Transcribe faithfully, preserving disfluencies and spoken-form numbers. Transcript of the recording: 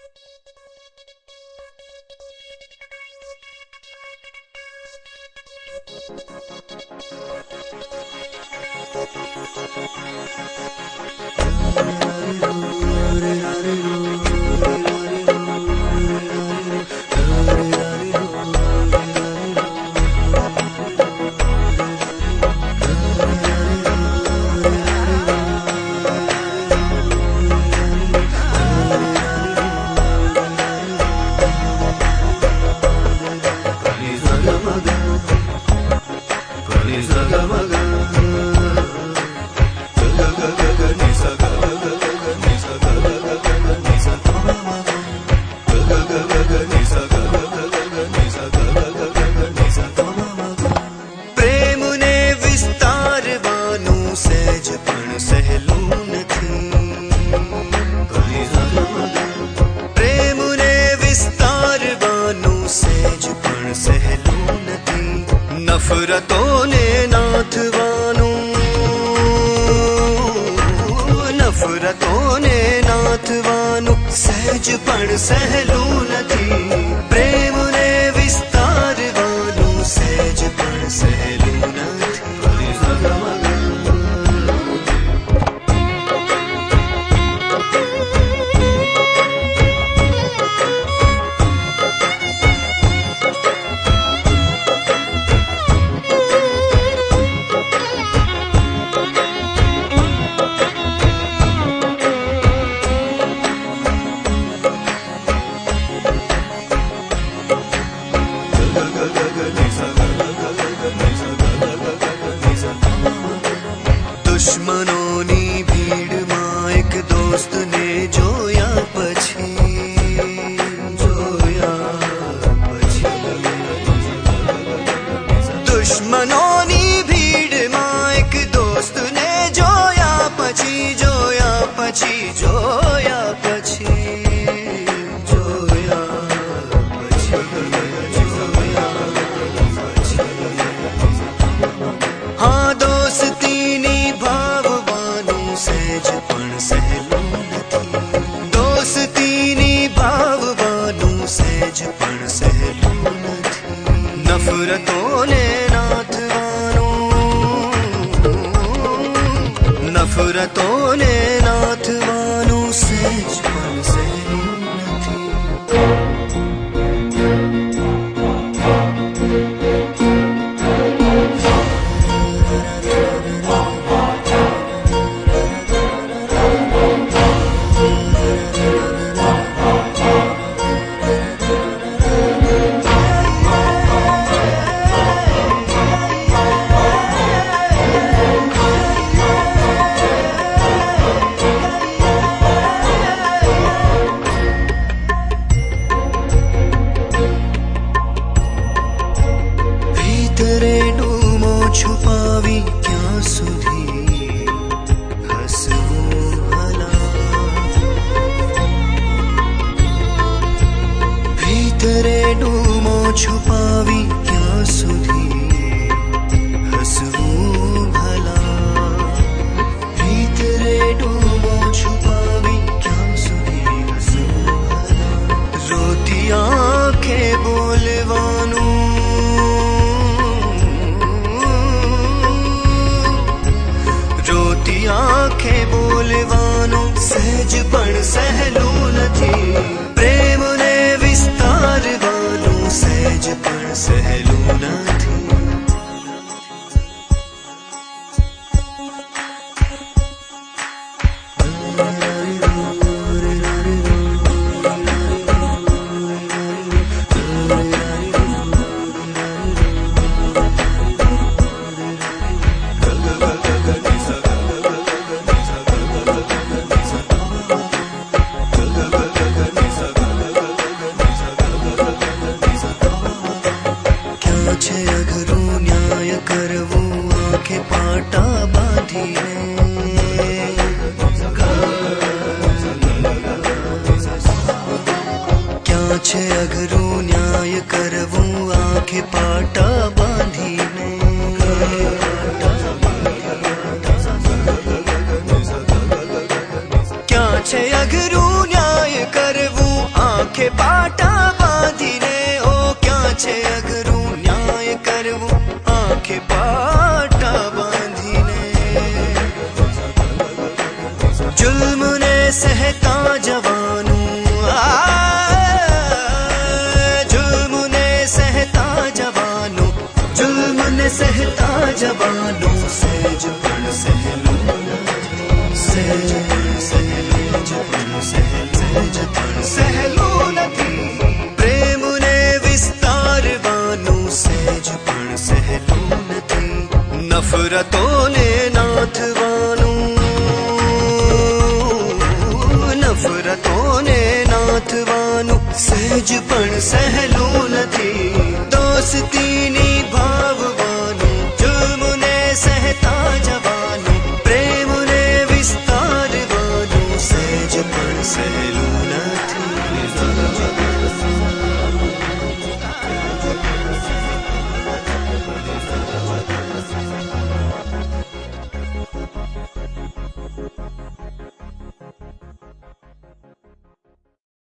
नफरतों ने नाथवानू नफरतों ने नाथवानू सहज पण सहलू नथी। प्रेम ने विस्तारवानू सहज पण सहलू नथी। दुश्मनों नी भीड़ मां एक दोस्त ने जोया पछी जोया पछी। दुश्मनों नी भीड़ मां एक दोस्त ने जोया पछी जोया पछी जोया पछी जोया पछी जोया पछी। हाँ दोस्ती सहज पण सहलू नथी। दोस्ती निभाववानू सहज पण सहलू नथी। नफरतों ने नाथवानू नफरतों ने नाथवानू सहज पण सहलू नथी। छुपावी क्या सुधी हसवू भला। भीतरे डूमो छुपावी क्या सुधी हसवू भला। भीतरे डूमो छुपावी क्या सुधी हसवू भला। रोती आंखें बोलवानू आंखें बोलवानू सहज पण सहलू नथी। प्रेम ने विस्तारवानू सहज पण सहलू नथी। अघरू न्याय करवू आंखें पाटा बांधी क्या छे अघरू न्याय करवू आंखें पाटा बांधी क्या छे अघरू न्याय करवू आंखें पाटा बांधीने ओ क्या छे अगरू न्याय करवू आंखें पाटा बांधीने जुल्म ने सहता जवानू जुल्म ने सहता जवानू जुल्म ने सहता जवानू सेज पण सहलू सेज सहलू जपन सेज पण सहलू नथी प्रेम ने विस्तार वानू सेज पण सहलू नथी नफरतों ने नाथवानू नफरतों ने नाथवानू सेज पण सहलू नथी दोस्ती नी भाव